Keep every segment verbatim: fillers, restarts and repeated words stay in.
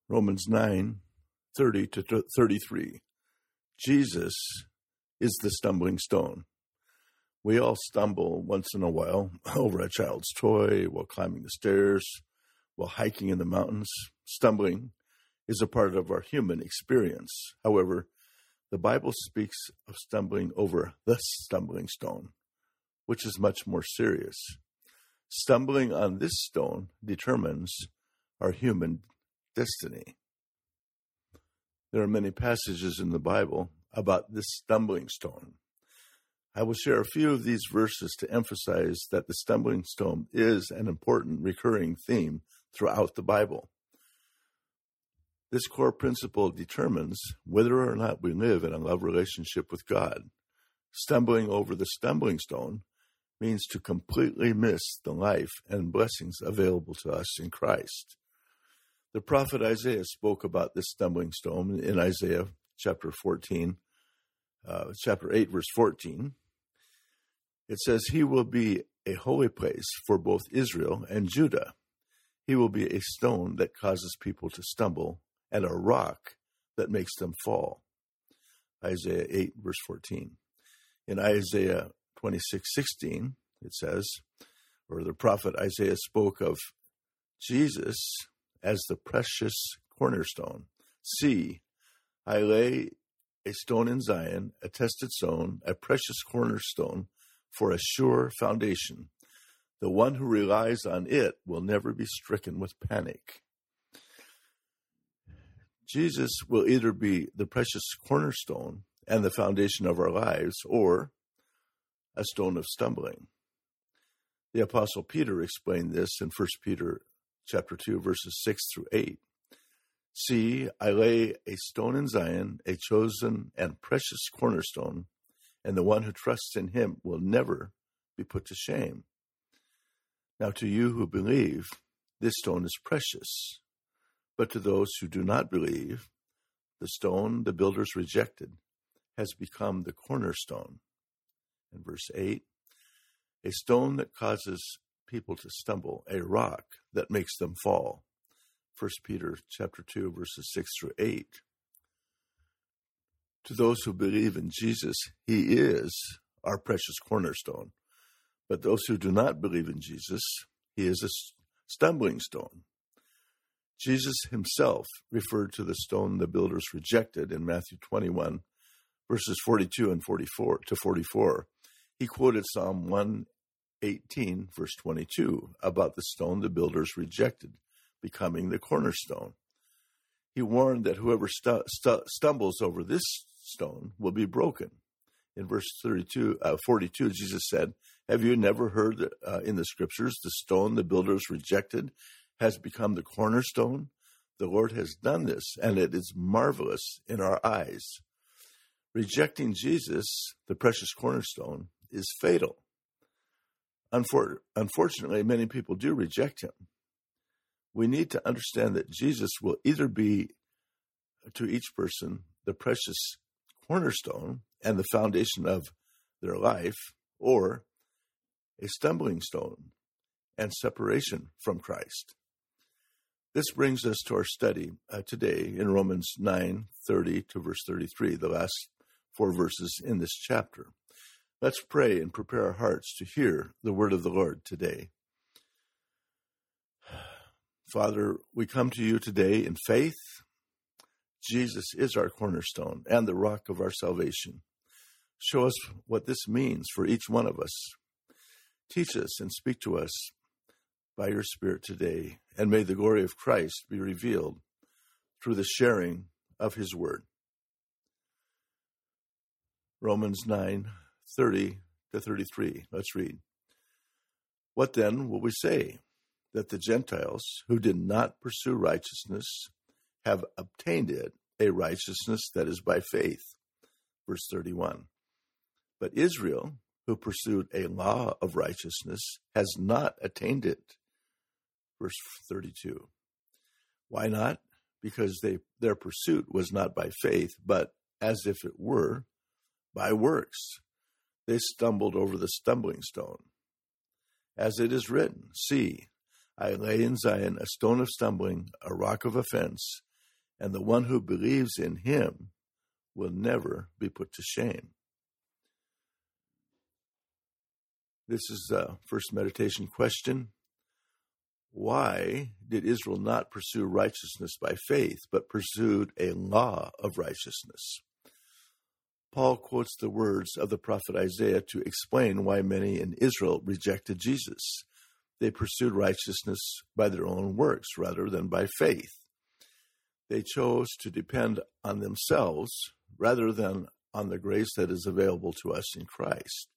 Romans nine, thirty to thirty-three. Jesus is the stumbling stone. We all stumble once in a while over a child's toy, while climbing the stairs, while hiking in the mountains. Stumbling is a part of our human experience. However, the Bible speaks of stumbling over the stumbling stone, which is much more serious. Stumbling on this stone determines our human destiny. There are many passages in the Bible about this stumbling stone. I will share a few of these verses to emphasize that the stumbling stone is an important recurring theme throughout the Bible. This core principle determines whether or not we live in a love relationship with God. Stumbling over the stumbling stone means to completely miss the life and blessings available to us in Christ. The prophet Isaiah spoke about this stumbling stone in Isaiah chapter fourteen, uh, chapter eight, verse fourteen. It says, "He will be a holy place for both Israel and Judah. He will be a stone that causes people to stumble and a rock that makes them fall." Isaiah eight, verse fourteen. In Isaiah twenty-six, sixteen, it says, or the prophet Isaiah spoke of Jesus as the precious cornerstone. "See, I lay a stone in Zion, a tested stone, a precious cornerstone for a sure foundation. The one who relies on it will never be stricken with panic." Jesus will either be the precious cornerstone and the foundation of our lives, or a stone of stumbling. The Apostle Peter explained this in First Peter chapter two, verses six through eight. "See, I lay a stone in Zion, a chosen and precious cornerstone, and the one who trusts in him will never be put to shame. Now to you who believe, this stone is precious. But to those who do not believe, the stone the builders rejected has become the cornerstone." In verse eight, "A stone that causes people to stumble, a rock that makes them fall." First Peter chapter two, verses six through eight. To those who believe in Jesus, he is our precious cornerstone. But those who do not believe in Jesus, he is a stumbling stone. Jesus himself referred to the stone the builders rejected in Matthew twenty-one, verses forty-two and forty-four to forty-four. He quoted Psalm one eighteen, verse twenty-two, about the stone the builders rejected, becoming the cornerstone. He warned that whoever stu- stu- stumbles over this stone will be broken. In verse thirty-two, uh, forty-two, Jesus said, "Have you never heard uh, in the scriptures, the stone the builders rejected has become the cornerstone? The Lord has done this, and it is marvelous in our eyes." Rejecting Jesus, the precious cornerstone, is fatal. Unfor- unfortunately, many people do reject him. We need to understand that Jesus will either be, to each person, the precious cornerstone and the foundation of their life, or a stumbling stone and separation from Christ. This brings us to our study uh, today in Romans nine, thirty to verse thirty-three, the last four verses in this chapter. Let's pray and prepare our hearts to hear the word of the Lord today. Father, we come to you today in faith. Jesus is our cornerstone and the rock of our salvation. Show us what this means for each one of us. Teach us and speak to us by your Spirit today, and may the glory of Christ be revealed through the sharing of his word. Romans nine, thirty to thirty-three. Let's read. "What then will we say? That the Gentiles who did not pursue righteousness have obtained it, a righteousness that is by faith." Verse thirty-one. "But Israel, who pursued a law of righteousness, has not attained it." Verse thirty-two. "Why not? Because they their pursuit was not by faith, but as if it were by works. They stumbled over the stumbling stone. As it is written, 'See, I lay in Zion a stone of stumbling, a rock of offense, and the one who believes in him will never be put to shame. This is the first meditation question. Why did Israel not pursue righteousness by faith, but pursued a law of righteousness? Paul quotes the words of the prophet Isaiah to explain why many in Israel rejected Jesus. They pursued righteousness by their own works rather than by faith. They chose to depend on themselves rather than on the grace that is available to us in Christ.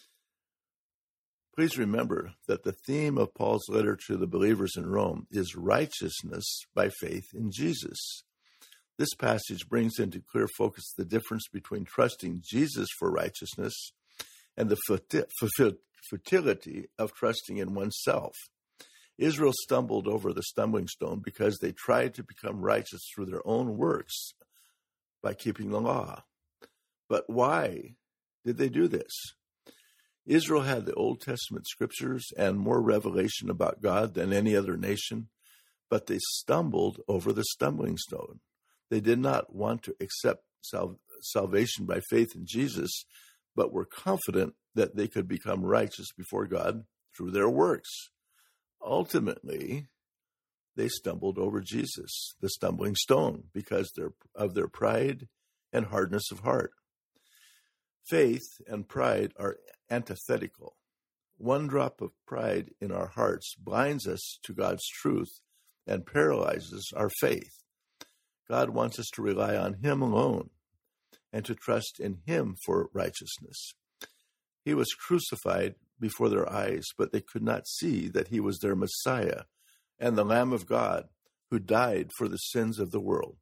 Please remember that the theme of Paul's letter to the believers in Rome is righteousness by faith in Jesus. This passage brings into clear focus the difference between trusting Jesus for righteousness and the futility of trusting in oneself. Israel stumbled over the stumbling stone because they tried to become righteous through their own works by keeping the law. But why did they do this? Israel had the Old Testament scriptures and more revelation about God than any other nation, but they stumbled over the stumbling stone. They did not want to accept sal- salvation by faith in Jesus, but were confident that they could become righteous before God through their works. Ultimately, they stumbled over Jesus, the stumbling stone, because of their pride and hardness of heart. Faith and pride are antithetical. One drop of pride in our hearts blinds us to God's truth and paralyzes our faith. God wants us to rely on him alone and to trust in him for righteousness. He was crucified before their eyes, but they could not see that he was their Messiah and the Lamb of God who died for the sins of the world.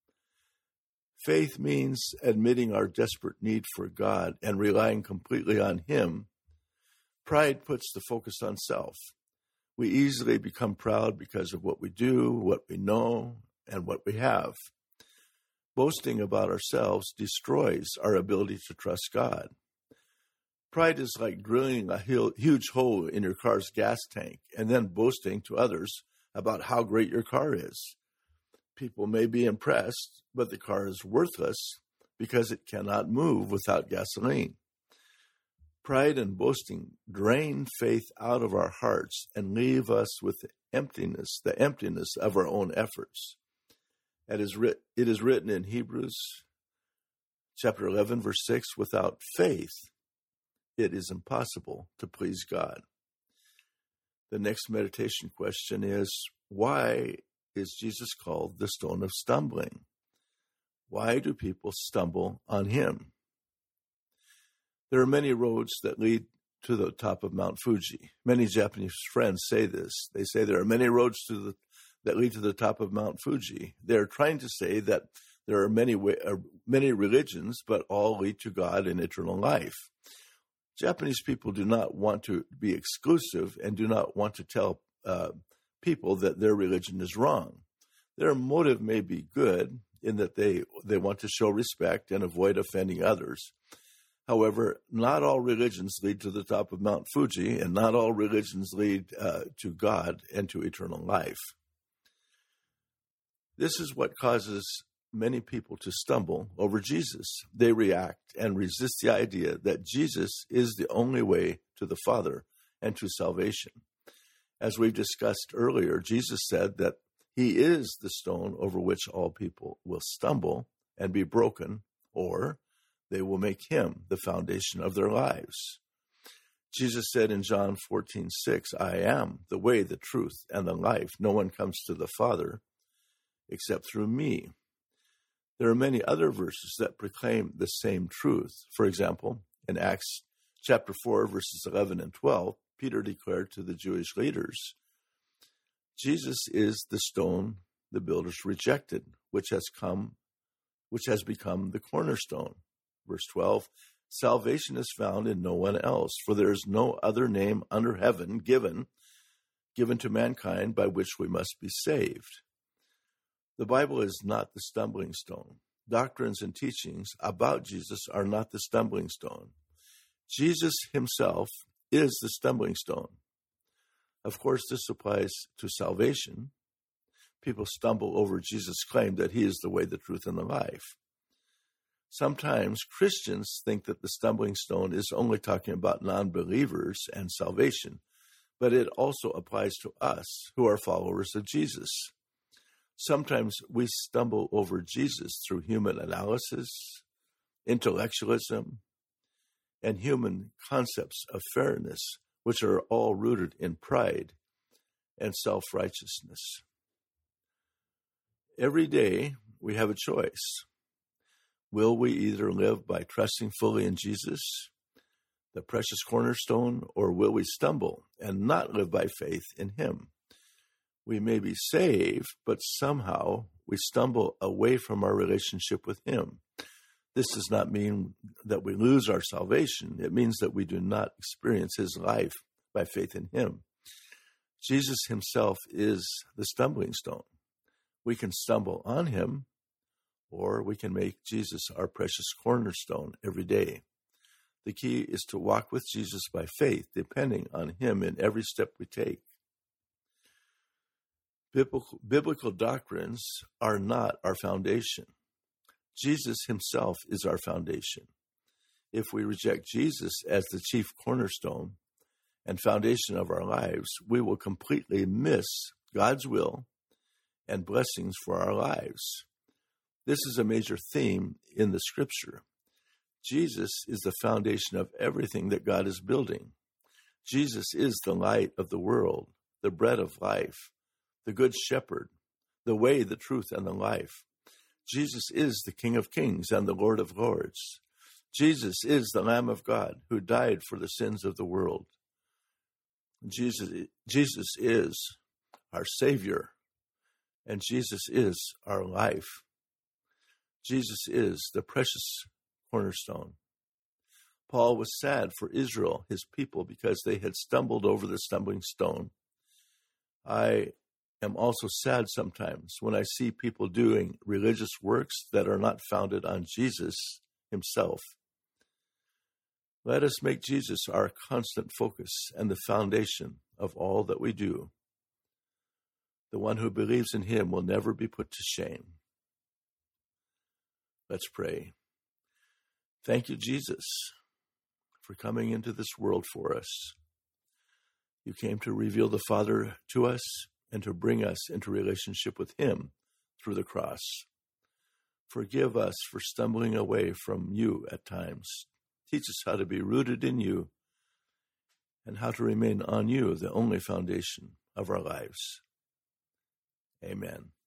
Faith means admitting our desperate need for God and relying completely on him. Pride puts the focus on self. We easily become proud because of what we do, what we know, and what we have. Boasting about ourselves destroys our ability to trust God. Pride is like drilling a huge hole in your car's gas tank and then boasting to others about how great your car is. People may be impressed, but the car is worthless because it cannot move without gasoline. Pride and boasting drain faith out of our hearts and leave us with the emptiness, the emptiness of our own efforts. It is, writ- it is written in Hebrews chapter eleven, verse six, without faith, it is impossible to please God. The next meditation question is, why is Jesus called the stone of stumbling? Why do people stumble on him? There are many roads that lead to the top of Mount Fuji. Many Japanese friends say this. They say there are many roads to the, that lead to the top of Mount Fuji. They're trying to say that there are many way, uh, many religions, but all lead to God and eternal life. Japanese people do not want to be exclusive and do not want to tell uh, people that their religion is wrong. Their motive may be good in that they, they want to show respect and avoid offending others. However, not all religions lead to the top of Mount Fuji, and not all religions lead uh, to God and to eternal life. This is what causes many people to stumble over Jesus. They react and resist the idea that Jesus is the only way to the Father and to salvation. As we've discussed earlier, Jesus said that he is the stone over which all people will stumble and be broken, or they will make him the foundation of their lives. Jesus said in John fourteen six, I am the way, the truth, and the life. No one comes to the Father except through me. There are many other verses that proclaim the same truth. For example, in Acts chapter four, verses eleven and twelve, Peter declared to the Jewish leaders, Jesus is the stone the builders rejected, which has come, which has become the cornerstone. Verse twelve, salvation is found in no one else, for there is no other name under heaven given, given to mankind by which we must be saved. The Bible is not the stumbling stone. Doctrines and teachings about Jesus are not the stumbling stone. Jesus himself is the stumbling stone. Of course, this applies to salvation, people stumble over Jesus' claim that he is the way, the truth, and the life. Sometimes Christians think that the stumbling stone is only talking about non-believers and salvation, but it also applies to us who are followers of Jesus. Sometimes we stumble over Jesus through human analysis, intellectualism, and human concepts of fairness, which are all rooted in pride and self-righteousness. Every day we have a choice. Will we either live by trusting fully in Jesus, the precious cornerstone, or will we stumble and not live by faith in him? We may be saved, but somehow we stumble away from our relationship with him. This does not mean that we lose our salvation. It means that we do not experience his life by faith in him. Jesus himself is the stumbling stone. We can stumble on him, or we can make Jesus our precious cornerstone every day. The key is to walk with Jesus by faith, depending on him in every step we take. Biblical, biblical doctrines are not our foundation. Jesus himself is our foundation. If we reject Jesus as the chief cornerstone and foundation of our lives, we will completely miss God's will and blessings for our lives. This is a major theme in the scripture. Jesus is the foundation of everything that God is building. Jesus is the light of the world, the bread of life, the good shepherd, the way, the truth, and the life. Jesus is the King of Kings and the Lord of Lords. Jesus is the Lamb of God who died for the sins of the world. Jesus, Jesus is our Savior, and Jesus is our life. Jesus is the precious cornerstone. Paul was sad for Israel, his people, because they had stumbled over the stumbling stone. I am also sad sometimes when I see people doing religious works that are not founded on Jesus himself. Let us make Jesus our constant focus and the foundation of all that we do. The one who believes in him will never be put to shame. Let's pray. Thank you, Jesus, for coming into this world for us. You came to reveal the Father to us and to bring us into relationship with him through the cross. Forgive us for stumbling away from you at times. Teach us how to be rooted in you and how to remain on you, the only foundation of our lives. Amen.